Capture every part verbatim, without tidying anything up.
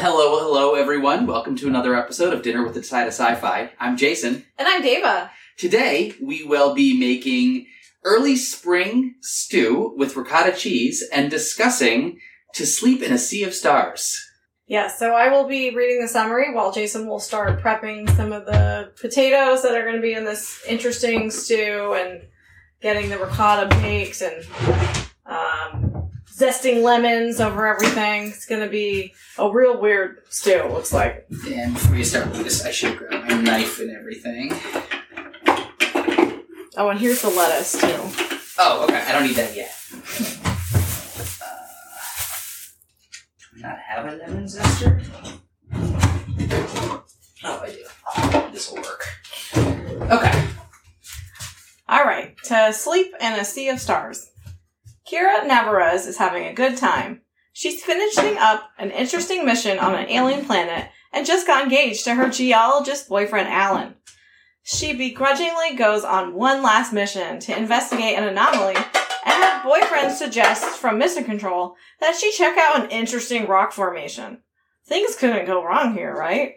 hello, hello, everyone. Welcome to another episode of Dinner with the Side of Sci-Fi. I'm Jason. And I'm Deva. Today, we will be making early spring stew with ricotta cheese and discussing To Sleep in a Sea of Stars. Yeah, so I will be reading the summary while Jason will start prepping some of the potatoes that are going to be in this interesting stew and getting the ricotta baked and um, zesting lemons over everything. It's going to be a real weird stew, it looks like. And before you start with this, I should grab my knife and everything. Oh, and here's the lettuce, too. Oh, okay. I don't need that yet. Uh, do we not have a lemon zester? Oh, I do. This will work. Okay. All right. To Sleep in a Sea of Stars. Kira Navarez is having a good time. She's finishing up an interesting mission on an alien planet and just got engaged to her geologist boyfriend, Alan. She begrudgingly goes on one last mission to investigate an anomaly, and her boyfriend suggests from Mission Control that she check out an interesting rock formation. Things couldn't go wrong here, right?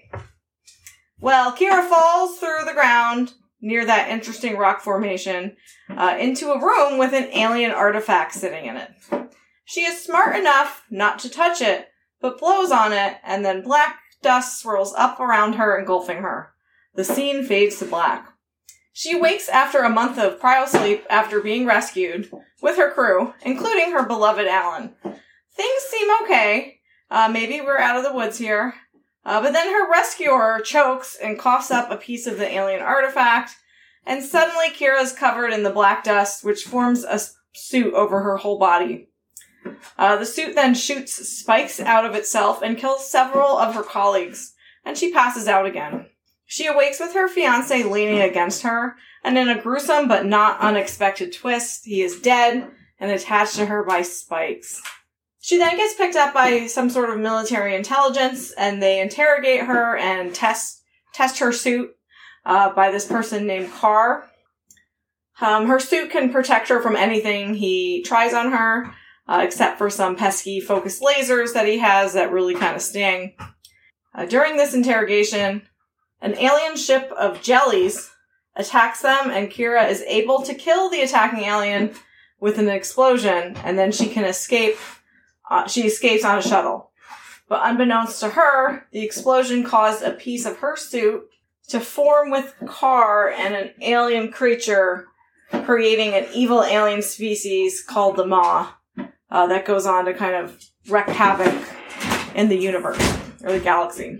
Well, Kira falls through the ground near that interesting rock formation uh, into a room with an alien artifact sitting in it. She is smart enough not to touch it, but blows on it, and then black dust swirls up around her, engulfing her. The scene fades to black. She wakes after a month of cryosleep after being rescued with her crew, including her beloved Alan. Things seem okay. Uh, maybe we're out of the woods here. Uh, but then her rescuer chokes and coughs up a piece of the alien artifact, and suddenly Kira's covered in the black dust, which forms a suit over her whole body. Uh, the suit then shoots spikes out of itself and kills several of her colleagues, and she passes out again. She awakes with her fiancé leaning against her, and in a gruesome but not unexpected twist, he is dead and attached to her by spikes. She then gets picked up by some sort of military intelligence, and they interrogate her and test test her suit uh, by this person named Carr. Um, her suit can protect her from anything he tries on her, uh, except for some pesky focused lasers that he has that really kind of sting. Uh, during this interrogation, an alien ship of jellies attacks them, and Kira is able to kill the attacking alien with an explosion, and then she can escape. Uh, she escapes on a shuttle. But unbeknownst to her, the explosion caused a piece of her suit to form with Carr and an alien creature, creating an evil alien species called the Maw, uh, that goes on to kind of wreak havoc in the universe, or the galaxy.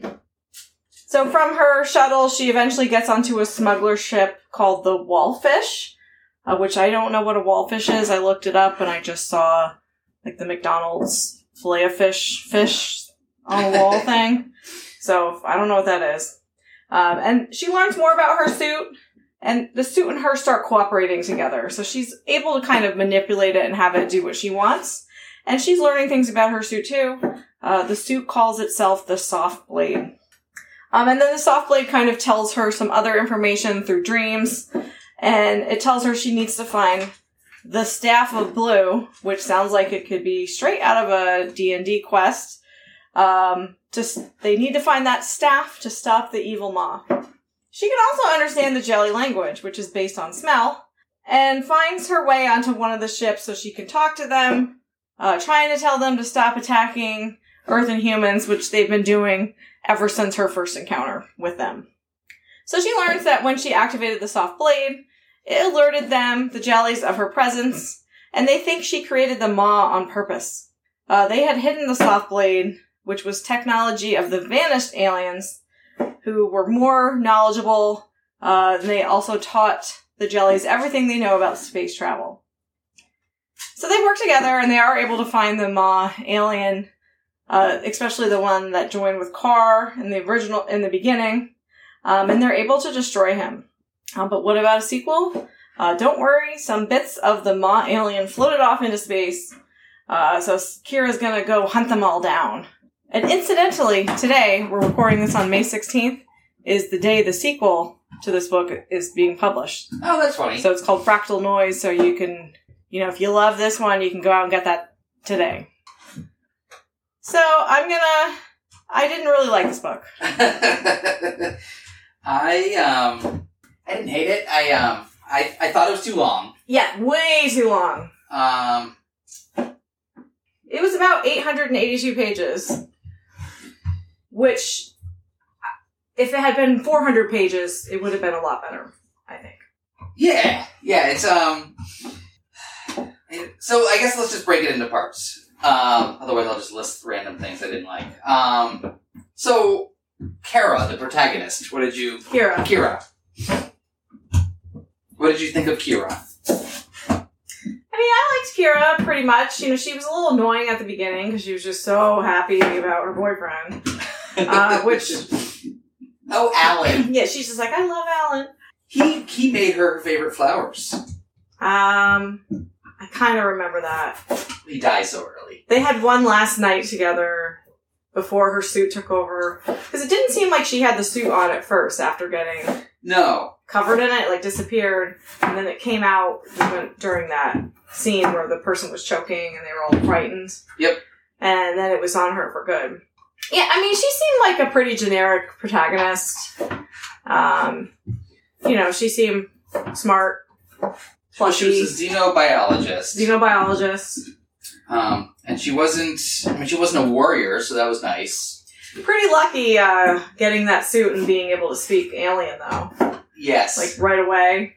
So from her shuttle, she eventually gets onto a smuggler ship called the Wallfish, uh, which I don't know what a wallfish is. I looked it up and I just saw like the McDonald's Filet-O-Fish fish on a wall thing. So I don't know what that is. Um, and she learns more about her suit, and the suit and her start cooperating together. So she's able to kind of manipulate it and have it do what she wants. And she's learning things about her suit too. Uh, the suit calls itself the Soft Blade. Um, and then the Soft Blade kind of tells her some other information through dreams, and it tells her she needs to find the Staff of Blue, which sounds like it could be straight out of a D and D quest. Um, just they need to find that staff to stop the evil Maw. She can also understand the jelly language, which is based on smell, and finds her way onto one of the ships so she can talk to them, uh, trying to tell them to stop attacking Earth and humans, which they've been doing ever since her first encounter with them. So she learns that when she activated the Soft Blade, it alerted them, the jellies, of her presence, and they think she created the Maw on purpose. Uh, they had hidden the Soft Blade, which was technology of the vanished aliens, who were more knowledgeable, uh, and they also taught the jellies everything they know about space travel. So they work together, and they are able to find the Maw alien, Uh, especially the one that joined with Carr in the original, in the beginning, um, and they're able to destroy him. Uh, but what about a sequel? Uh, don't worry, some bits of the Maw alien floated off into space, uh, so Kira's gonna go hunt them all down. And incidentally, today, we're recording this on May sixteenth, is the day the sequel to this book is being published. Oh, that's funny. So it's called Fractal Noise, so you can, you know, if you love this one, you can go out and get that today. So I'm gonna, I didn't really like this book. I um I didn't hate it. I um I, I thought it was too long. Yeah, way too long. Um It was about eight hundred eighty-two pages, which, if it had been four hundred pages, it would have been a lot better, I think. Yeah, yeah, it's, um... So, I guess let's just break it into parts. Um, otherwise I'll just list random things I didn't like. Um, so, Kara, the protagonist, what did you... Kira. Kira. What did you think of Kira? I mean, I liked Kira pretty much. You know, she was a little annoying at the beginning because she was just so happy about her boyfriend. Uh, which... Oh, Alan. Yeah, she's just like, I love Alan. He he made her favorite flowers. Um, I kind of remember that. He died so early. They had one last night together before her suit took over. Because it didn't seem like she had the suit on at first after getting No. covered in it, like disappeared. And then it came out during that scene where the person was choking and they were all frightened. Yep. And then it was on her for good. Yeah, I mean, she seemed like a pretty generic protagonist. Um, you know, she seemed smart, She was a xenobiologist. xenobiologist. Um, and she wasn't, I mean, she wasn't a warrior, so that was nice. Pretty lucky uh, getting that suit and being able to speak alien, though. Yes. Like, right away.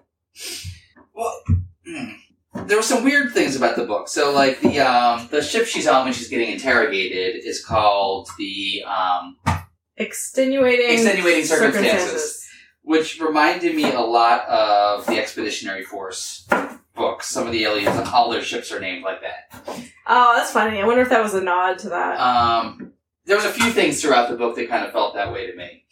Well, there were some weird things about the book. So, like, the um, the ship she's on when she's getting interrogated is called the um, Extenuating, Extenuating Circumstances. circumstances. Which reminded me a lot of the Expeditionary Force books. Some of the aliens on all their ships are named like that. Oh, that's funny. I wonder if that was a nod to that. Um, there was a few things throughout the book that kind of felt that way to me.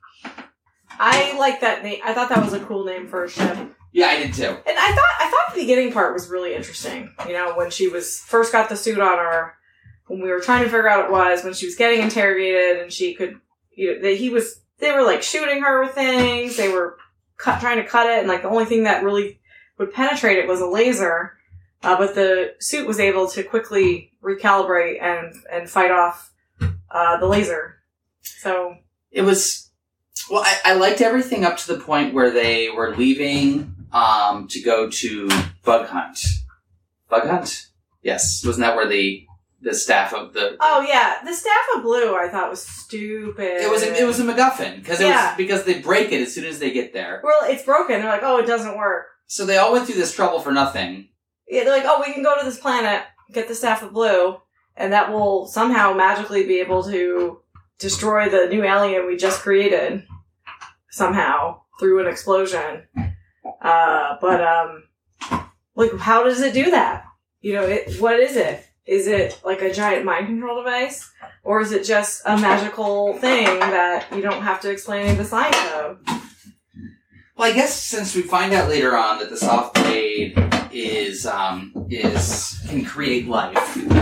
I like that name. I thought that was a cool name for a ship. Yeah, I did too. And I thought I thought the beginning part was really interesting. You know, when she was first got the suit on her, when we were trying to figure out what it was, when she was getting interrogated, and she could, you know, that he was. They were, like, shooting her with things. They were cut, trying to cut it. And, like, the only thing that really would penetrate it was a laser. Uh, but the suit was able to quickly recalibrate and, and fight off uh, the laser. So... It was... Well, I, I liked everything up to the point where they were leaving um, to go to Bug Hunt. Bug Hunt? Yes. Wasn't that where the... The staff of the oh yeah, the staff of blue I thought was stupid. It was a, it was a MacGuffin because it yeah. was because they break it as soon as they get there. Well, it's broken. They're like, oh, it doesn't work. So they all went through this trouble for nothing. Yeah, they're like, oh, we can go to this planet, get the staff of blue, and that will somehow magically be able to destroy the new alien we just created somehow through an explosion. Uh, but um, like, how does it do that? You know, it, what is it? Is it like a giant mind control device? Or is it just a magical thing that you don't have to explain any of the science of? Well, I guess since we find out later on that the soft blade is, um, is, can create life,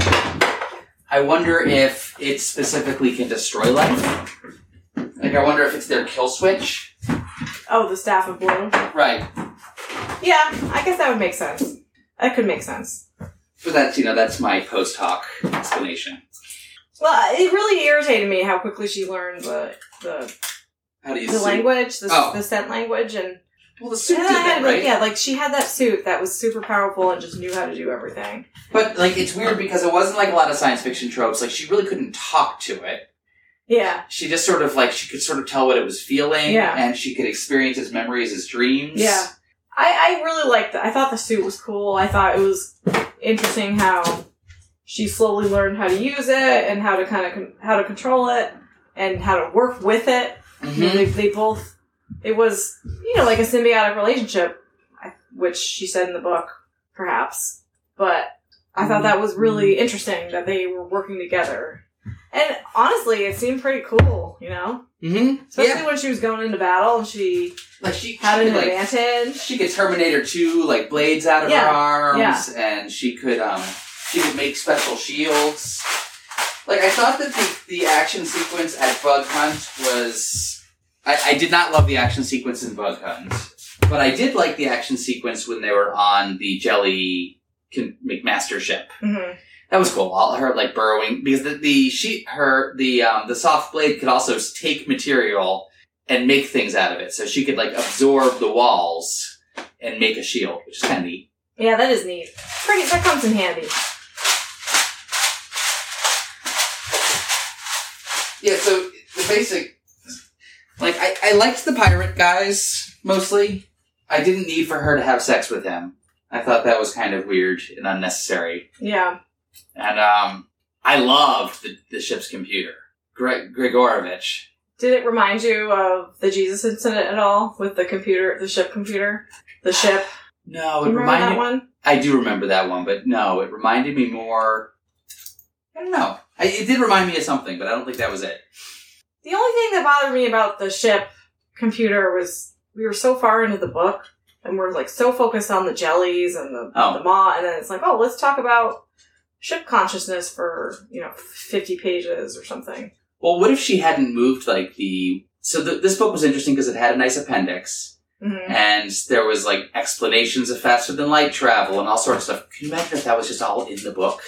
I wonder if it specifically can destroy life. Like, I wonder if it's their kill switch. Oh, the staff of blue? Right. Yeah, I guess that would make sense. That could make sense. But that's, you know, that's my post hoc explanation. Well, it really irritated me how quickly she learned the the, how do you the see? language, the, oh. the scent language, and well, the suit and did I had, that, right? Yeah, like she had that suit that was super powerful and just knew how to do everything. But like, it's weird because it wasn't like a lot of science fiction tropes. Like, she really couldn't talk to it. Yeah, she just sort of like she could sort of tell what it was feeling, yeah. and she could experience its memories as dreams. Yeah, I I really liked it. I thought the suit was cool. I thought it was interesting how she slowly learned how to use it and how to kind of con- how to control it and how to work with it. Mm-hmm. You know, they, they both, it was, you know, like a symbiotic relationship, which she said in the book, perhaps. But I thought that was really interesting that they were working together. And honestly, it seemed pretty cool, you know? Mm-hmm. Especially yeah. when she was going into battle and she like she had she an could, advantage. Like, she could Terminator two, like, blades out of yeah. her arms, yeah. and she could, um, she could make special shields. Like, I thought that the, the action sequence at Bug Hunt was... I, I did not love the action sequence in Bug Hunt, but I did like the action sequence when they were on the Jelly McMaster ship. Mm-hmm. That was cool. All her like burrowing because the, the sheet her the um the soft blade could also take material and make things out of it. So she could like absorb the walls and make a shield, which is kind of neat. Yeah, that is neat. Pretty. That comes in handy. Yeah. So the basic, like I I liked the pirate guys mostly. I didn't need for her to have sex with him. I thought that was kind of weird and unnecessary. Yeah. And um, I loved the, the ship's computer, Gre- Grigorovich. Did it remind you of the Jesus incident at all with the computer, the ship computer, the ship? No, it you remember reminded that one. I do remember that one, but no, it reminded me more. I don't know. I, it did remind me of something, but I don't think that was it. The only thing that bothered me about the ship computer was we were so far into the book and we're like so focused on the jellies and the, oh. the maw, and then it's like, oh, let's talk about ship consciousness for, you know, fifty pages or something. Well, what if she hadn't moved, like, the... So the, this book was interesting because it had a nice appendix, mm-hmm. and there was, like, explanations of faster-than-light travel and all sorts of stuff. Can you imagine if that was just all in the book?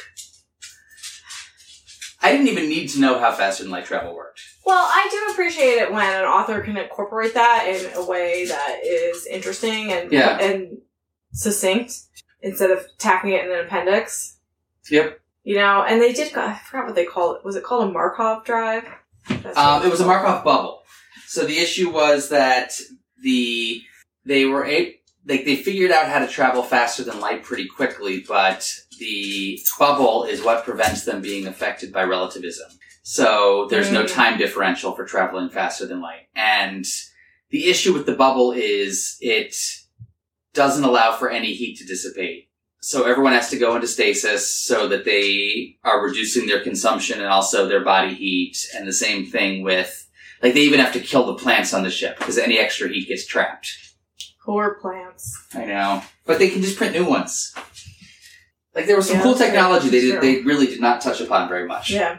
I didn't even need to know how faster-than-light travel worked. Well, I do appreciate it when an author can incorporate that in a way that is interesting and yeah. and succinct instead of tacking it in an appendix. Yep. You know, and they did, I forgot what they called it. Was it called a Markov drive? Um, it was a Markov bubble. So the issue was that the, they were, a, like, they figured out how to travel faster than light pretty quickly, but the bubble is what prevents them being affected by relativism. So there's mm. no time differential for traveling faster than light. And the issue with the bubble is it doesn't allow for any heat to dissipate. So everyone has to go into stasis so that they are reducing their consumption and also their body heat. And the same thing with, like, they even have to kill the plants on the ship because any extra heat gets trapped. Poor plants. I know. But they can just print new ones. Like, there was some yeah, cool technology they true. did, they really did not touch upon very much. Yeah.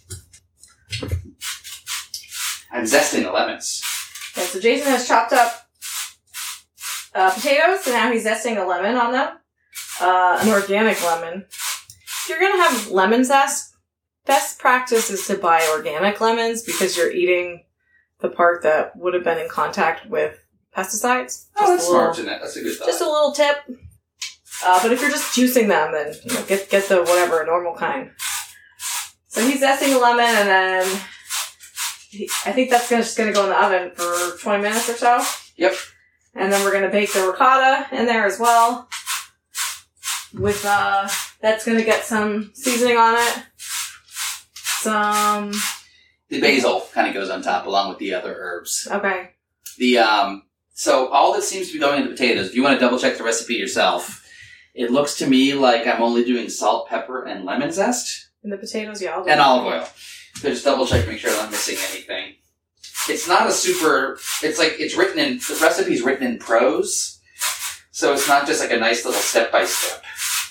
I'm zesting the lemons. Okay, so Jason has chopped up uh, potatoes, and now he's zesting a lemon on them. Uh, an organic lemon. If you're going to have lemon zest, best practice is to buy organic lemons because you're eating the part that would have been in contact with pesticides. Oh, that's smart, isn't it? That's a good thought. Just a little tip. Uh, but if you're just juicing them, then you know, get get the whatever, normal kind. So he's zesting a lemon, and then he, I think that's gonna, just going to go in the oven for twenty minutes or so. Yep. And then we're going to bake the ricotta in there as well. With, uh, that's gonna get some seasoning on it. Some... The basil kind of goes on top along with the other herbs. Okay. The, um, so all that seems to be going into potatoes, if you want to double check the recipe yourself, it looks to me like I'm only doing salt, pepper, and lemon zest. And the potatoes, yeah. I'll do and that. olive oil. So just double check, make sure I'm not missing anything. It's not a super, it's like, it's written in, the recipe's written in prose, so it's not just like a nice little step-by-step.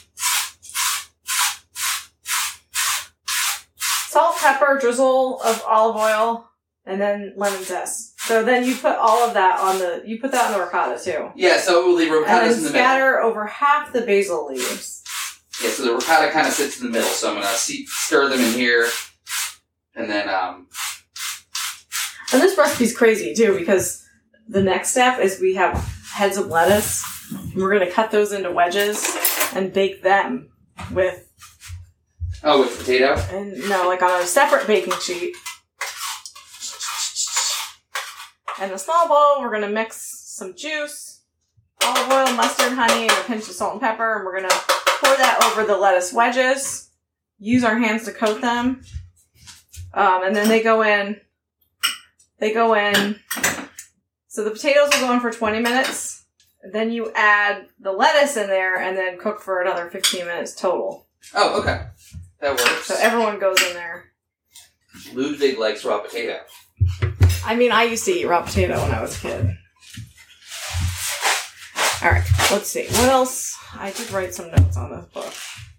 Salt, pepper, drizzle of olive oil, and then lemon zest. So then you put all of that on the, you put that on the ricotta too. Yeah, so the ricotta's in the middle. And then scatter over half the basil leaves. Yeah, so the ricotta kind of sits in the middle, so I'm going to see, stir them in here, and then, um... And this recipe's crazy too, because the next step is we have heads of lettuce, and we're going to cut those into wedges and bake them with... Oh, with potato? And no, like on a separate baking sheet. And in a small bowl, we're going to mix some juice, olive oil, mustard, honey, and a pinch of salt and pepper, and we're going to pour that over the lettuce wedges, use our hands to coat them, um, and then they go in, they go in, so the potatoes will go in for twenty minutes, then you add the lettuce in there, and then cook for another fifteen minutes total. Oh, okay. That works. So everyone goes in there. Ludwig likes raw potato. I mean, I used to eat raw potato when I was a kid. Alright, let's see. What else? I did write some notes on this book.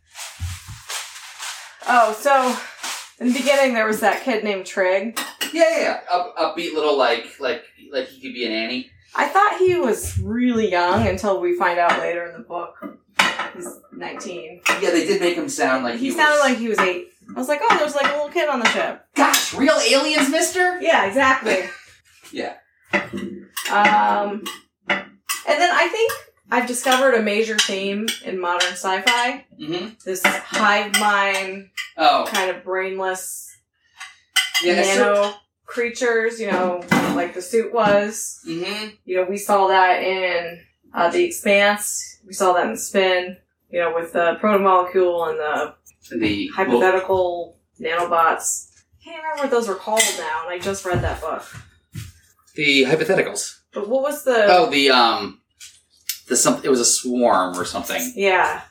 Oh, so, in the beginning there was that kid named Trig. Yeah, yeah, yeah. Up, upbeat little, like, like, like he could be an Annie. I thought he was really young until we find out later in the book he's nineteen. Yeah, they did make him sound like he, He was... sounded like he was eight. I was like, oh, there's like a little kid on the ship. Gosh, real aliens, mister? Yeah, exactly. Yeah. Um, and then I think I've discovered a major theme in modern sci-fi. Mm-hmm. This hive mind, Oh. kind of brainless Yeah, nano so... creatures, you know, like the suit was. Mm-hmm. You know, we saw that in uh, The Expanse. We saw that in Spin, you know, with the protomolecule and the The... hypothetical nanobots. I can't remember what those were called now, and I just read that book. The hypotheticals. But what was the... Oh, the, um... The some, it was a swarm or something. Yeah.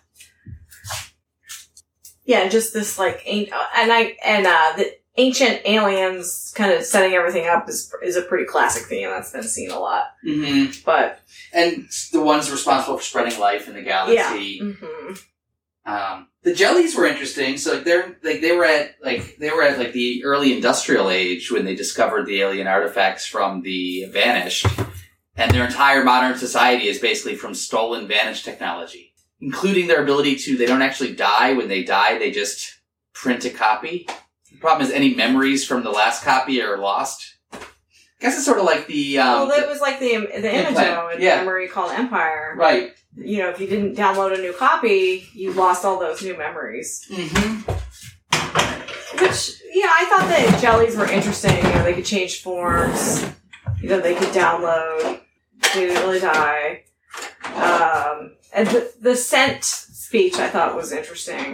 Yeah, just this, like, an- and I, and, uh, the ancient aliens kind of setting everything up is, is a pretty classic theme that's been seen a lot. Mm-hmm. But, And the ones responsible for spreading life in the galaxy. yeah. Mm-hmm. Um, the jellies were interesting. So like they're like they were at like they were at like the early industrial age when they discovered the alien artifacts from the Vanished, and their entire modern society is basically from stolen Vanished technology, including their ability to. They don't actually die. When they die, they just print a copy. The problem is any memories from the last copy are lost. I guess it's sort of like the um, well, it was like the the Imago in yeah. memory called Empire. right. You know, if you didn't download a new copy, you lost all those new memories. Mm-hmm. Which, yeah, I thought that jellies were interesting. You know, they could change forms. You know, they could download. They didn't really die. Um, and the, the scent speech I thought was interesting.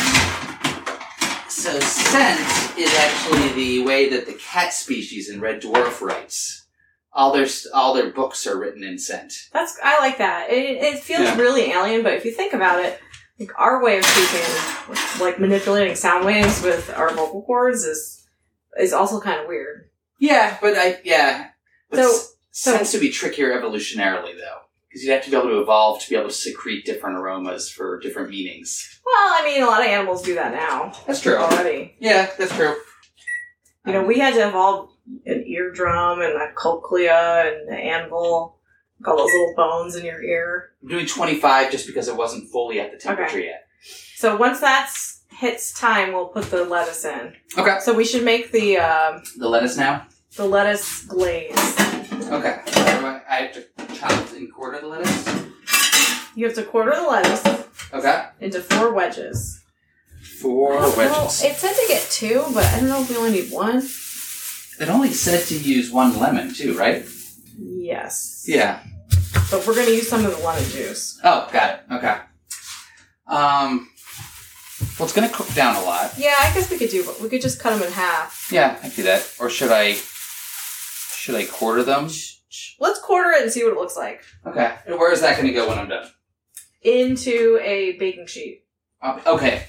So scent is actually the way that the cat species in Red Dwarf writes. All their all their books are written in scent. That's I like that. It, it feels Yeah. really alien, but if you think about it, like our way of speaking, like manipulating sound waves with our vocal cords, is is also kind of weird. Yeah, but I yeah. But So- s- so- scents would be trickier evolutionarily though, because you'd have to be able to evolve to be able to secrete different aromas for different meanings. Well, I mean, a lot of animals do that now That's true. already. Yeah, that's true. You know, we had to evolve an eardrum and a cochlea and an anvil, like all those little bones in your ear. I'm doing twenty-five just because it wasn't fully at the temperature Okay. yet. So once that hits time, we'll put the lettuce in. Okay. So we should make the um, The lettuce now. the lettuce glaze. Okay. I I have to chop and quarter the lettuce. You have to quarter the lettuce Okay. into four wedges. Four Well, wedges. it said to get two, but I don't know if we only need one. It only said to use one lemon too, right? Yes. Yeah. But we're going to use some of the lemon juice. Oh, got it. Okay. Um. Well, it's gonna cook down a lot. Yeah, I guess we could do, but we could just cut them in half. Yeah, I can do that. Or should I? Should I quarter them? Let's quarter it and see what it looks like. Okay. And where is that going to go when I'm done? Into a baking sheet. Okay. okay.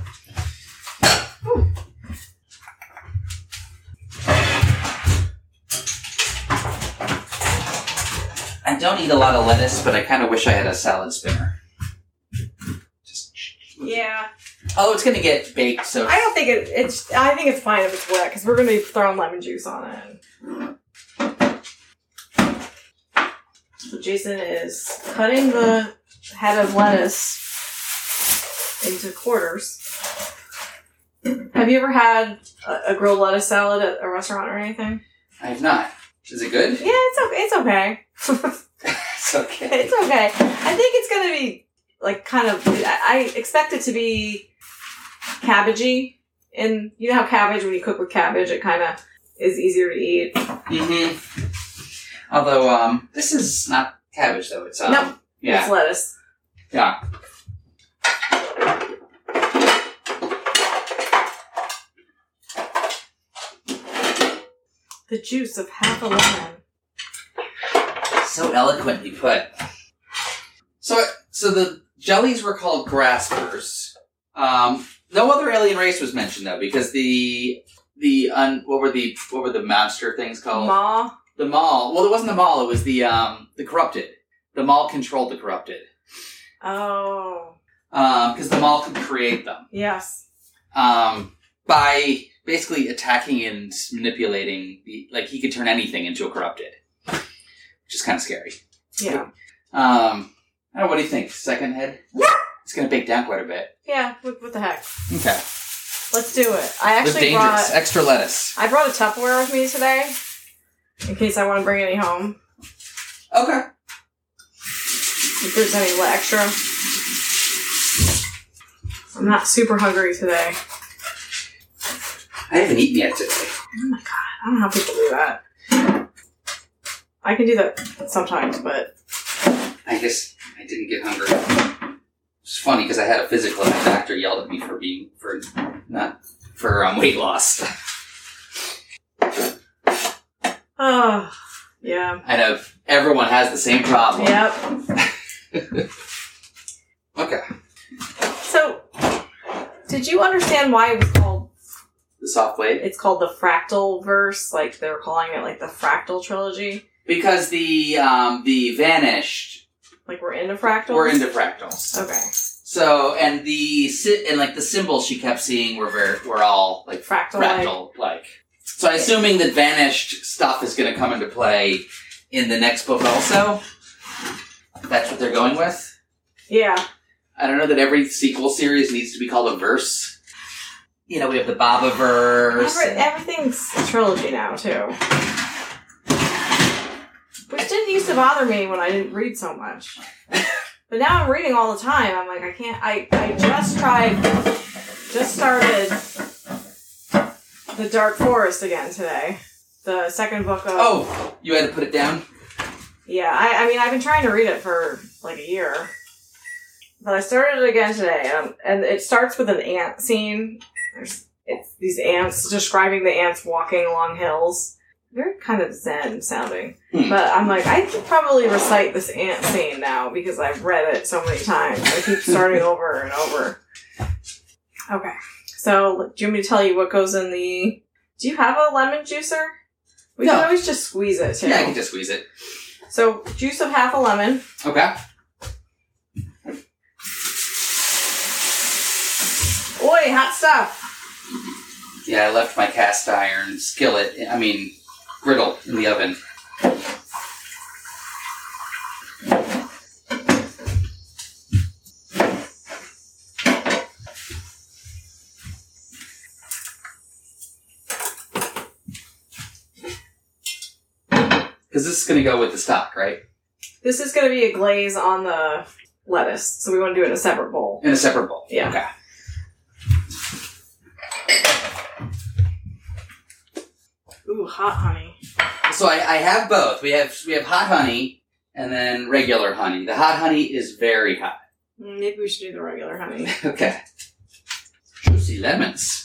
I don't eat a lot of lettuce, but I kind of wish I had a salad spinner. Just. Yeah. Oh, it's going to get baked, so. I don't think it, it's, I think it's fine if it's wet, because we're going to be throwing lemon juice on it. So Jason is cutting the head of lettuce into quarters. Have you ever had a, a grilled lettuce salad at a restaurant or anything? I have not. Is it good? Yeah, it's okay. It's okay. It's okay. It's okay. I think it's going to be, like, kind of... I, I expect it to be cabbagey. And you know how cabbage, when you cook with cabbage, it kind of is easier to eat. Mm-hmm. Although, um, this is not cabbage, though. It's, um... Nope. Yeah. It's lettuce. Yeah. The juice of half a lemon. So eloquently put. So, so the jellies were called graspers. Um, no other alien race was mentioned though, because the the un, what were the what were the monster things called? Maw. The Maul. Well, it wasn't the Maul. It was the um the corrupted. The Maul controlled the corrupted. Oh. Um, because the Maul could create them. Yes. Um, by basically attacking and manipulating the like he could turn anything into a corrupted, which is kind of scary. Yeah. Um, I don't know, what do you think? Second head? It's going to bake down quite a bit. Yeah, what, what the heck? Okay. Let's do it. I It's actually dangerous. brought... Extra lettuce. I brought a Tupperware with me today, in case I want to bring any home. Okay. If there's any extra. I'm not super hungry today. I haven't eaten yet today. Oh my god, I don't know how people do that. I can do that sometimes, but... I guess I didn't get hungry. It's funny because I had a physical and the doctor yelled at me for being, for not, for um, weight loss. Oh, yeah. I know everyone has the same problem. Yep. Okay. So, did you understand why it was called... The soft blade? It's called the Fractal Verse, like they're calling it like the Fractal Trilogy? Because the, um, the Vanished... Like we're into fractals? We're into fractals. Okay. So, and the, si- and like the symbols she kept seeing were very, were all like Fractal-like. fractal-like. So I'm assuming that Vanished stuff is going to come into play in the next book also. That's what they're going with. Yeah. I don't know that every sequel series needs to be called a verse. You know, we have the Baba-verse. Every, everything's a trilogy now, too. Which didn't used to bother me when I didn't read so much. But now I'm reading all the time. I'm like, I can't... I, I just tried... Just started The Dark Forest again today. The second book of... Oh, you had to put it down? Yeah, I, I mean, I've been trying to read it for like a year. But I started it again today, um, and it starts with an ant scene. There's it's these ants, describing the ants walking along hills. Very kind of zen sounding. Hmm. But I'm like, I could probably recite this ant scene now because I've read it so many times. I keep starting over and over. Okay, so do you want me to tell you what goes in the... Do you have a lemon juicer? We No. can always just squeeze it, too. Yeah, I can just squeeze it. So, juice of half a lemon. Okay. Oi, hot stuff! Yeah, I left my cast iron skillet, I mean, griddle in the oven. Because this is going to go with the stock, right? This is going to be a glaze on the lettuce, so we want to do it in a separate bowl. In a separate bowl. Yeah. Okay. Ooh, hot honey. So I, I have both. We have we have hot honey and then regular honey. The hot honey is very hot. Maybe we should do the regular honey. Okay. Juicy lemons.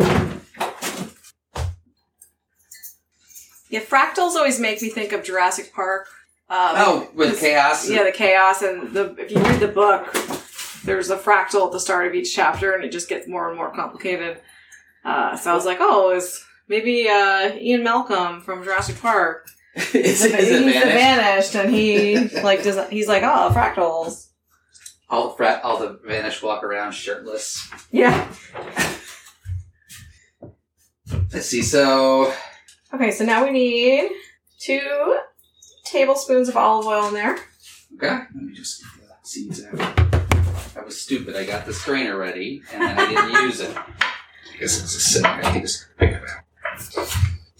Yeah, fractals always make me think of Jurassic Park. Um, Oh, with chaos? Yeah, the chaos, and the if you read the book, there's a fractal at the start of each chapter, and it just gets more and more complicated. Uh, so I was like, oh, is maybe uh, Ian Malcolm from Jurassic Park. is, it, is he's it the vanished? Vanished, and he like doesn't. He's like, oh, fractals. All the, fra- all the Vanished walk around shirtless. Yeah. Let's see, so... Okay, so now we need two tablespoons of olive oil in there. Okay, let me just get the seeds out. I was stupid. I got the strainer ready, and then I didn't use it. I guess it's a sitting. I can just pick it out.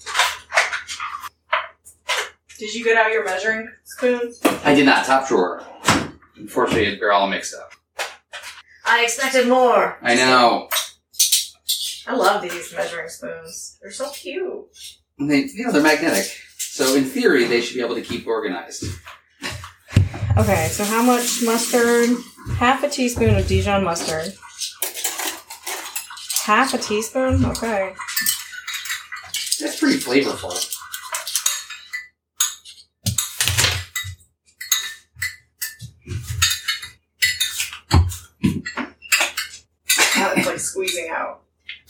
Did you get out your measuring spoons? I did not. Top drawer. Unfortunately, they're all mixed up. I expected more. I know. I love these measuring spoons. They're so cute. And they, you know, they're magnetic. So in theory, they should be able to keep organized. Okay, so how much mustard? Half a teaspoon of Dijon mustard. Half a teaspoon? Okay. That's pretty flavorful. Now it's like squeezing out.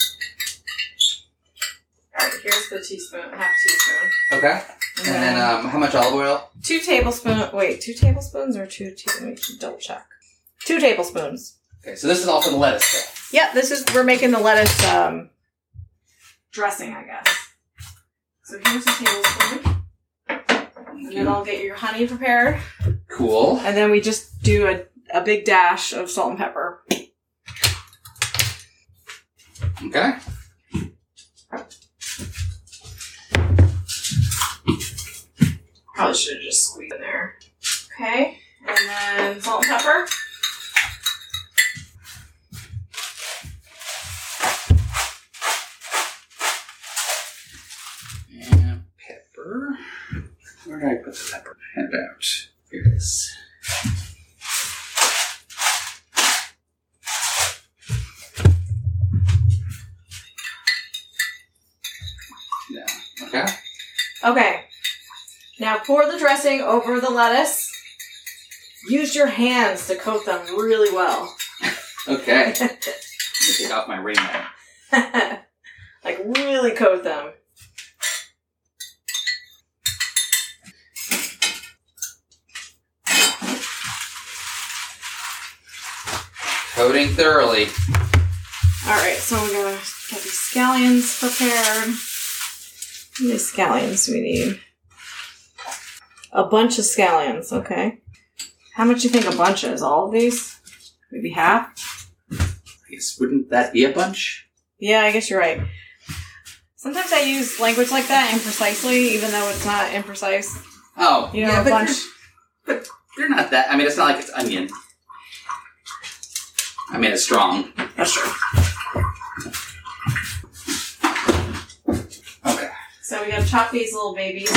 Alright, here's the teaspoon, half teaspoon. Okay. And And then, um, how much olive oil? Two tablespoons. Wait, two tablespoons or two? Te- let me double check. Two tablespoons. Okay, so this is all for the lettuce stuff. Yep, this is we're making the lettuce um, dressing, I guess. So here's a tablespoon, and then I'll get your honey prepared, Cool. and then we just do a a big dash of salt and pepper. Okay. Probably should have just squeezed in there. Okay, and then salt and pepper. And pepper. Where did I put the pepper? Hand it out. Here it is. Yeah. Okay. Okay. Now pour the dressing over the lettuce. Use your hands to coat them really well. Okay. I'm gonna take off my ring now. Like, really coat them. Coating thoroughly. Alright, so we're gonna get these scallions prepared. How many scallions do we need? A bunch of scallions, okay. How much do you think a bunch is? All of these? Maybe half? I guess, wouldn't that be a bunch? Yeah, I guess you're right. Sometimes I use language like that imprecisely, even though it's not imprecise. Oh, You know, yeah, a but bunch. They're, but they're not that. I mean, it's not like it's onion. I mean, it's strong. That's true. Okay. So we gotta chop these little babies.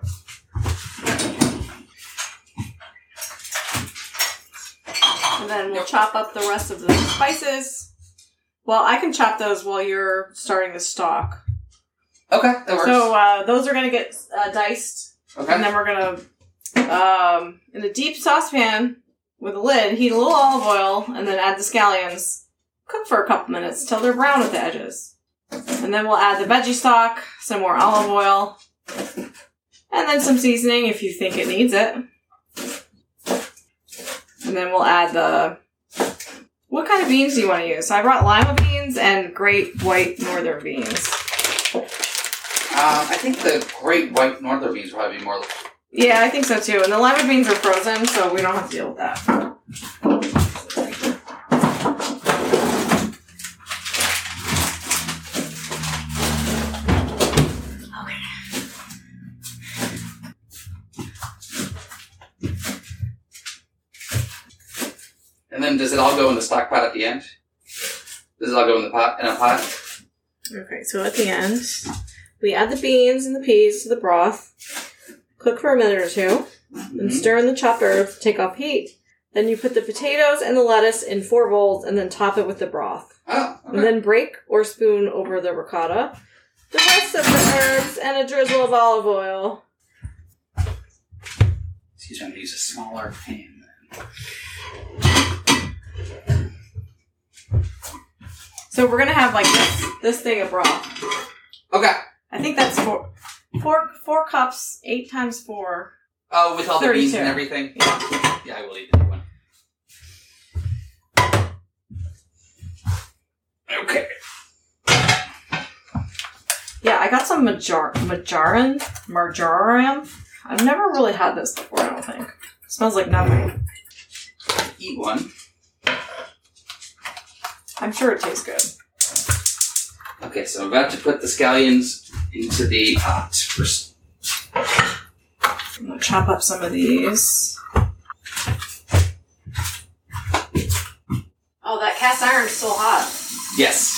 And then we'll chop up the rest of the spices. Well, I can chop those while you're starting the stock. Okay, that works. So uh, those are going to get uh, diced. okay. And then we're going to, um, in a deep saucepan with a lid, heat a little olive oil and then add the scallions. Cook for a couple minutes till they're brown at the edges. And then we'll add the veggie stock, some more olive oil, and then some seasoning if you think it needs it. And then we'll add the... What kind of beans do you want to use? So I brought lima beans and great white northern beans. Um, I think the great white northern beans will probably be more... Yeah, I think so too. And the lima beans are frozen, so we don't have to deal with that. And then does it all go in the stock pot at the end? Does it all go in the pot in a pot? Okay, so at the end, we add the beans and the peas to the broth. Cook for a minute or two. Mm-hmm. Then stir in the chopped herbs to take off heat. Then you put the potatoes and the lettuce in four bowls and then top it with the broth. Oh, okay. And then break or spoon over the ricotta, the rest of the herbs, and a drizzle of olive oil. Excuse me, I'm going to use a smaller pan then. So we're gonna have like this this thing of broth. Okay. I think that's four four four cups, eight times four. Oh, with all the beans thirty-two. and everything? Yeah. Yeah, I will eat that one. Okay. Yeah, I got some majar marjoram marjoram. I've never really had this before. I don't think. It smells like nothing. Eat one. I'm sure it tastes good. Okay, so I'm about to put the scallions into the pot first. I'm gonna chop up some of these. Oh, that cast iron's still hot. Yes.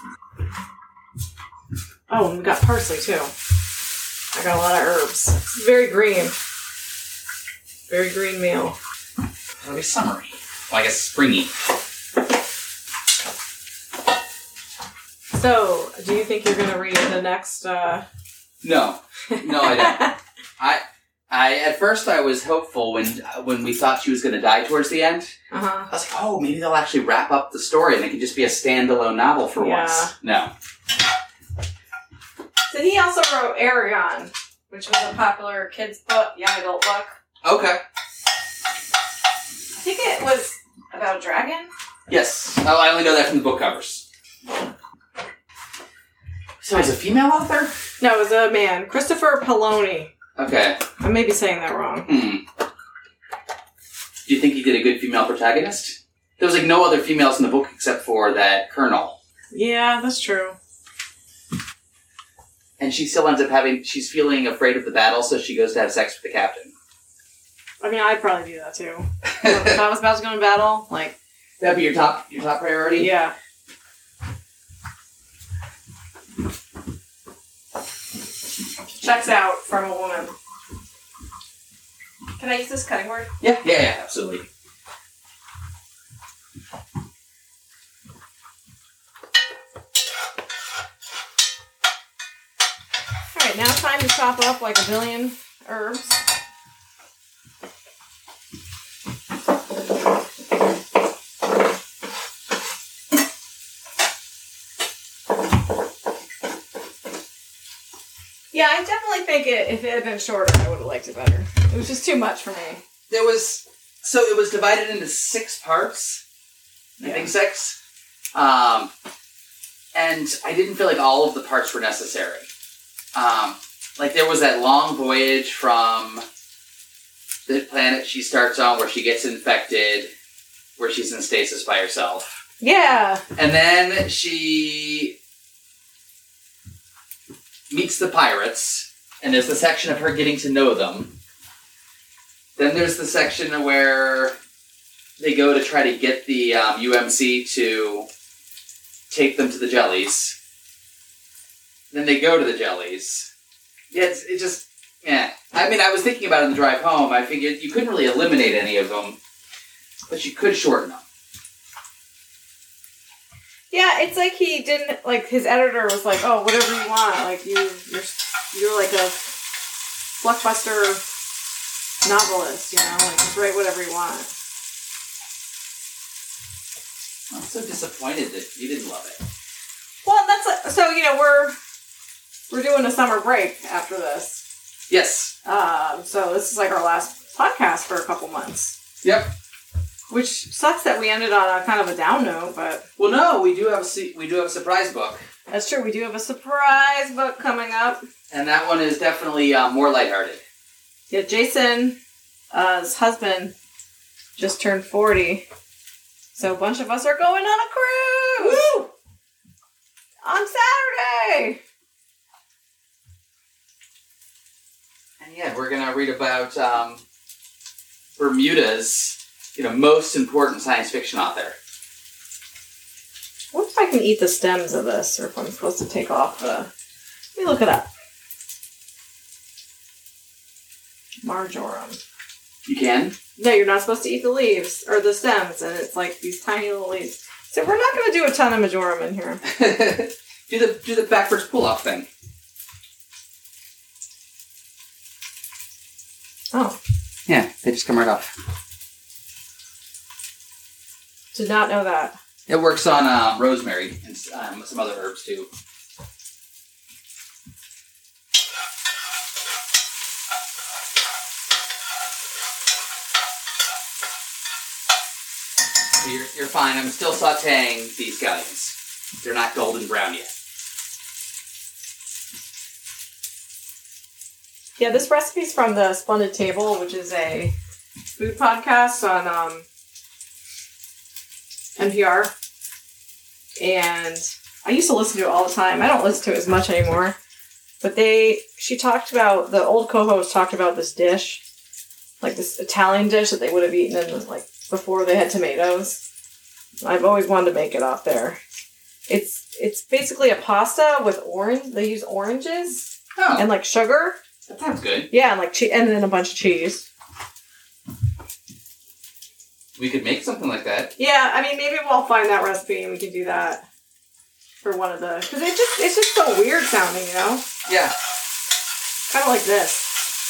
Oh, and we got parsley too. I got a lot of herbs. It's very green. Very green meal. It'll be summery. Well, I guess springy. So, do you think you're going to read the next, uh... No. No, I don't. I, I, at first I was hopeful when, when we thought she was going to die towards the end. Uh-huh. I was like, oh, maybe they'll actually wrap up the story and it could just be a standalone novel for Yeah. once. No. So he also wrote Aragon, which was a popular kids' book, young adult book. Okay. I think it was about a dragon. Yes. Oh, I only know that from the book covers. So he's a female author? No, it was a man. Christopher Poloni. Okay. I may be saying that wrong. Hmm. Do you think he did a good female protagonist? There was like no other females in the book except for that colonel. Yeah, that's true. And she still ends up having, she's feeling afraid of the battle, so she goes to have sex with the captain. I mean, I'd probably do that too. If I was about to go to battle, like... That'd be your top, your top priority? Yeah. Checks out from a woman. Can I use this cutting board? Yeah, yeah, yeah, absolutely. Alright, now time to chop up like a billion herbs. Yeah, I definitely think it, if it had been shorter, I would have liked it better. It was just too much for me. There was, so it was divided into six parts. I Yeah. think six. Um, and I didn't feel like all of the parts were necessary. Um, like there was that long voyage from the planet she starts on where she gets infected, where she's in stasis by herself. Yeah. And then she meets the pirates, and there's the section of her getting to know them. Then there's the section where they go to try to get the um, U M C to take them to the jellies. Then they go to the jellies. Yeah, it's, it just, yeah. I mean, I was thinking about it on the drive home. I figured you couldn't really eliminate any of them, but you could shorten them. Yeah, it's like he didn't, like, his editor was like, oh, whatever you want. Like, you, you're, you're like a blockbuster novelist, you know? Like, just write whatever you want. I'm so disappointed that you didn't love it. Well, that's, like, so, you know, we're, we're doing a summer break after this. Yes. Um, so this is like our last podcast for a couple months. Yep. Which sucks that we ended on a kind of a down note, but... Well, no, we do have a se- we do have a surprise book. That's true, we do have a surprise book coming up. And that one is definitely uh, more lighthearted. Yeah, Jason, uh, his husband, just turned forty. So a bunch of us are going on a cruise! Woo! On Saturday! And yeah, we're going to read about um, Bermuda's, you know, most important science fiction author. What if I can eat the stems of this, or if I'm supposed to take off the... Let me look it up. Marjoram. You can? No, you're not supposed to eat the leaves, or the stems, and it's like these tiny little leaves. So we're not going to do a ton of marjoram in here. do the do the backwards pull-off thing. Oh. Yeah, they just come right off. Did not know that. It works on um, rosemary and um, some other herbs too. So you're, you're fine. I'm still sauteing these guys. They're not golden brown yet. Yeah, this recipe's from the Splendid Table, which is a food podcast on um, N P R. And I used to listen to it all the time. I don't listen to it as much anymore. But they, she talked about, the old co-host talked about this dish, like this Italian dish that they would have eaten in, like, before they had tomatoes. I've always wanted to make it off there. It's it's basically a pasta with orange. They use oranges Oh, and like sugar. that sounds good. Yeah, and like che- and then a bunch of cheese. We could make something like that. Yeah, I mean maybe we'll find that recipe and we can do that for one of the because it just it's just so weird sounding, you know. Yeah. Kind of like this.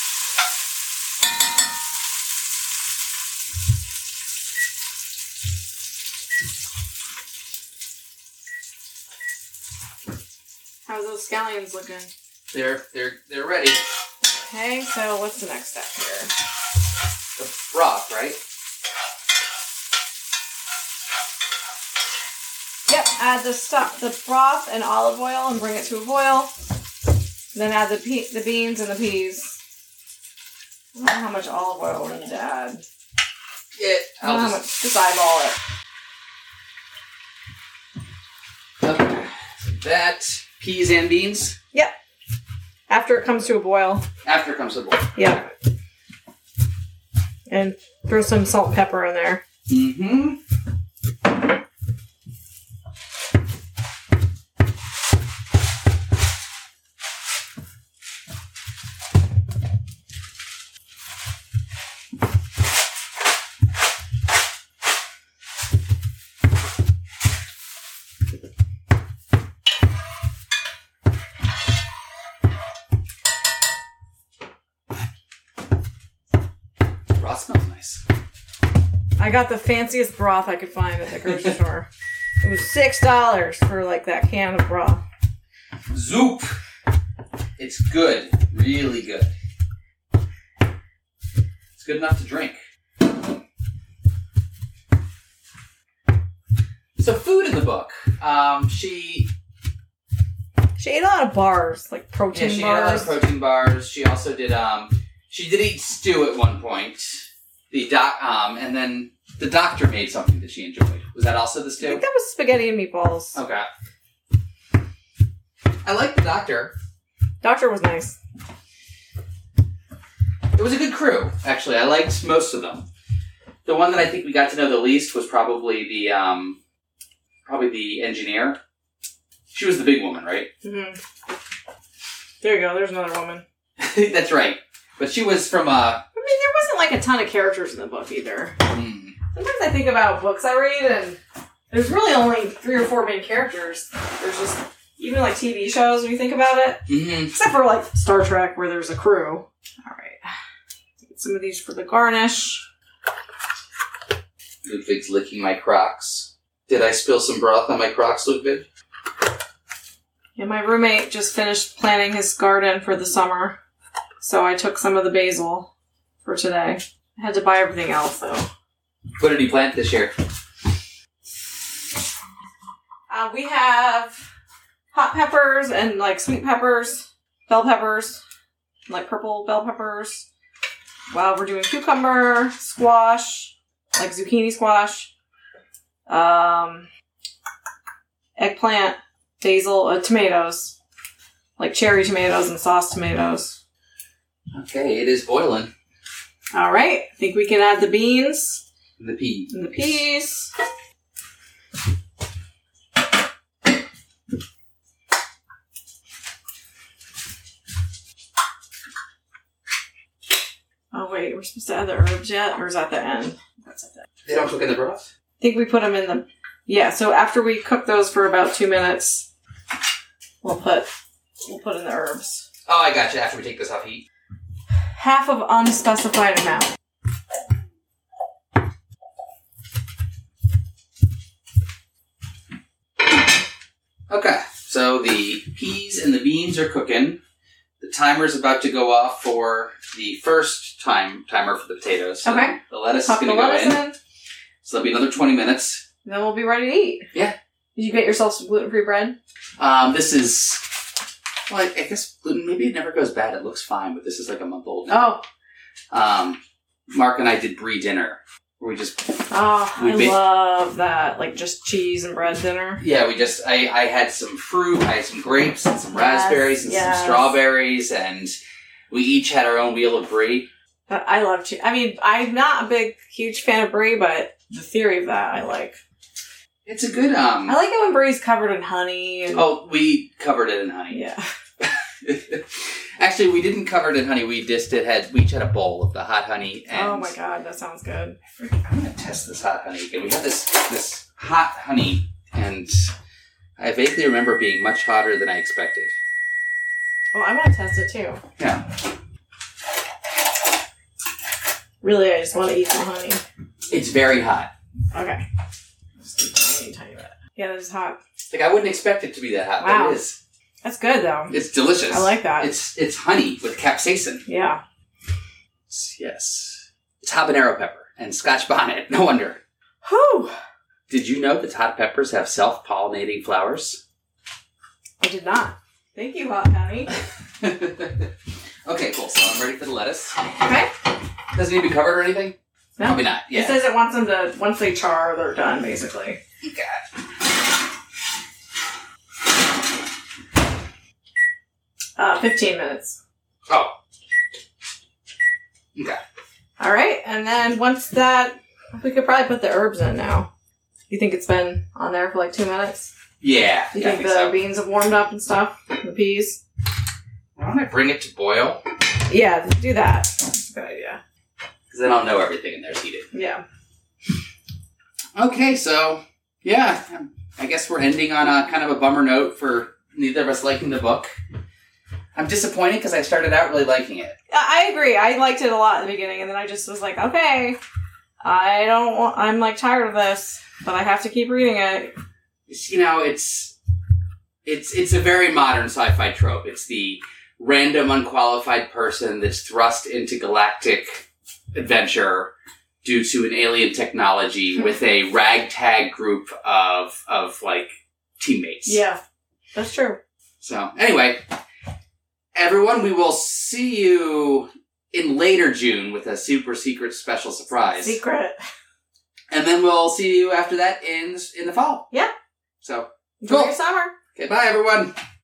How's those scallions looking? They're they're they're ready. Okay, so what's the next step here? The broth, right? Yep, add the stuff, the broth and olive oil and bring it to a boil. Then add the pe- the beans and the peas. I don't know how much olive oil we need to add. it. I'll Um, just... just eyeball it. Okay. So that, peas and beans. Yep. After it comes to a boil. After it comes to the boil. Yeah. And throw some salt and pepper in there. Mm-hmm. Broth smells nice. I got the fanciest broth I could find at the grocery store. It was six dollars for like that can of broth. Zoop! It's good. Really good. It's good enough to drink. So food in the book. Um, she... She ate a lot of bars, like protein Yeah, she bars. ate a lot of protein bars. She also did, um... She did eat stew at one point. The doc... Um, and then the doctor made something that she enjoyed. Was that also the I stew? think that was spaghetti and meatballs. Okay. I like the doctor. Doctor was nice. It was a good crew, actually. I liked most of them. The one that I think we got to know the least was probably the, um, probably the engineer. She was the big woman, right? Mm-hmm. There you go. There's another woman. That's right. But she was from, uh... I mean, there wasn't like a ton of characters in the book either. Mm, Sometimes I think about books I read and there's really only three or four main characters. There's just, even like T V shows when you think about it. mm-hmm. Except for like Star Trek where there's a crew. Alright. Get some of these for the garnish. Ludwig's licking my Crocs. Did I spill some broth on my Crocs, Ludwig? Yeah, my roommate just finished planting his garden for the summer. So I took some of the basil for today. I had to buy everything else though. What did he plant this year? Uh, we have hot peppers and like sweet peppers, bell peppers, like purple bell peppers. Wow, we're doing cucumber, squash, like zucchini squash, um, eggplant, basil, uh, tomatoes, like cherry tomatoes and sauce tomatoes. Okay, it is boiling. All right, I think we can add the beans And the pea. and the peas. Oh wait, we're supposed to add the herbs yet, or is that the end? That's at the end. They don't cook in the broth? I think we put them in the... Yeah, so after we cook those for about two minutes, we'll put we'll put in the herbs. Oh, I got you. After we take this off heat. Half of unspecified amount. Okay, so the peas and the beans are cooking. The timer's about to go off for the first time timer for the potatoes. So Okay. the lettuce Pop is the going to go lettuce in. in, So there'll be another twenty minutes. then we'll be ready to eat. Yeah. Did you get yourself some gluten-free bread? Um, this is... Well, I, I guess gluten, maybe it never goes bad. It looks fine, but this is like a month old now. Oh. Um, Mark and I did brie dinner. Where we just... Oh, We I made- love that. Like just cheese and bread dinner. Yeah, we just... I, I had some fruit, I had some grapes and some Yes, raspberries and yes. some strawberries, and we each had our own wheel of brie. But I love cheese. I mean, I'm not a big, huge fan of brie, but the theory of that I like. It's a good... um. I like it when brie's covered in honey. And, Oh, we covered it in honey. yeah. Actually, we didn't cover it in honey. We just did had we each had a bowl of the hot honey. And Oh my god, that sounds good. I'm gonna test this hot honey again. We had this this hot honey, and I vaguely remember it being much hotter than I expected. Oh, I want to test it too. Yeah, Really, I just want to eat some honey. it's very hot. Okay. Just a tiny, tiny bit. Yeah, that is hot. Like I wouldn't expect it to be that hot, Wow. but it is. That's good though. It's delicious. I like that. It's it's honey with capsaicin. Yeah. It's- yes, it's habanero pepper and Scotch bonnet. No wonder. Whew. Did you know that hot peppers have self-pollinating flowers? I did not. Thank you, hot honey. Okay, cool. So I'm ready for the lettuce. Okay. Doesn't need to be covered or anything? No? Probably not. Yeah. It says it wants them to, once they char, they're done, basically. Okay. Uh, fifteen minutes. Oh. Okay. All right, and then once that, we could probably put the herbs in now. You think it's been on there for like two minutes? Yeah. You yeah, think, I think the so. beans have warmed up and stuff? The peas? Why don't I bring it to boil? Yeah, do that. That's a good idea. Because then I'll know everything in there's heated. Yeah. Okay, so, yeah. I guess we're ending on a kind of a bummer note for neither of us liking the book. I'm disappointed because I started out really liking it. I agree. I liked it a lot at the beginning, and then I just was like, okay, I don't want, I'm like tired of this, but I have to keep reading it. It's, you know, it's, it's, it's a very modern sci-fi trope. It's the random, unqualified person that's thrust into galactic adventure due to an alien technology with a ragtag group of, of, like, teammates. Yeah, that's true. So, anyway, everyone, we will see you in later June with a super secret special surprise. Secret. And then we'll see you after that in in the fall. Yeah. So, Enjoy cool. your summer. Okay, bye, everyone.